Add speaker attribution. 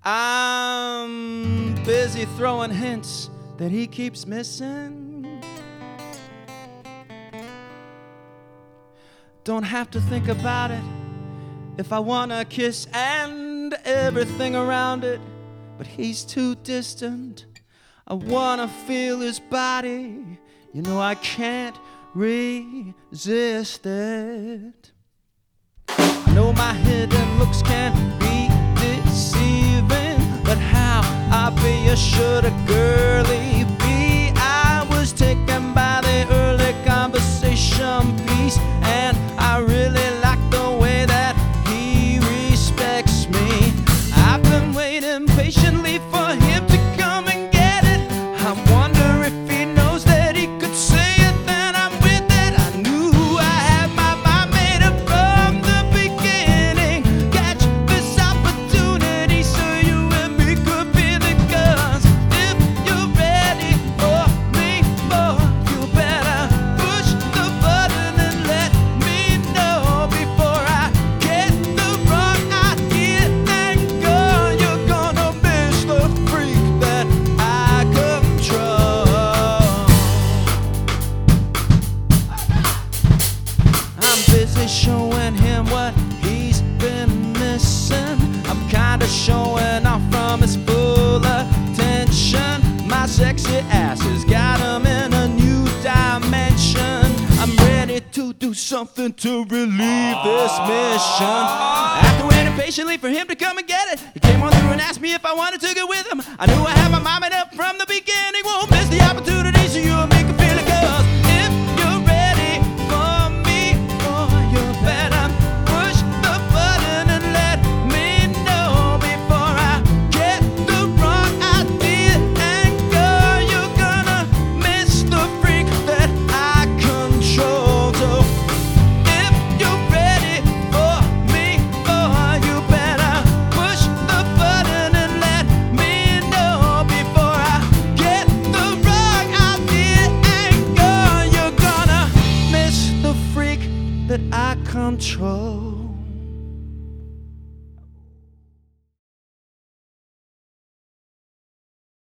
Speaker 1: I'm busy throwing hints that he keeps missing. Don't have to think about it if I wanna kiss and everything around it, but he's too distant. I wanna feel his body, you know I can't resist it. I know my hidden looks can be deceiving, but how obvious should a girlie be? I was taken by the early conversation piece, and I really like the way that he respects me. I've been waiting patiently for him to come and get it. I wonder if he knows that he could say it, then I'm with it. I knew I had my mind made up from the beginning. Catch this opportunity so you and me could be the guns. If you're ready for me, boy, you better push the button and let me know before I get the wrong idea and go. You're gonna miss the freak that I control. I'm busy showing him what he's been missing. I'm kinda showing off from his full attention. My sexy ass has got him in a new dimension. I'm ready to do something to relieve this mission. After waiting patiently for him to come and get it, he came on through and asked me if I wanted to get with him. I knew I had my mind made up from the beginning. Won't miss the opportunity so you and me can feel it, 'cause if you're ready for me, boy, you better push the button and let me know before I get the wrong idea and go. You're gonna miss the freak that I control. So if you're ready for me, boy, you better push the button and let me know before I get the wrong idea and go. You're gonna miss the freak that I control.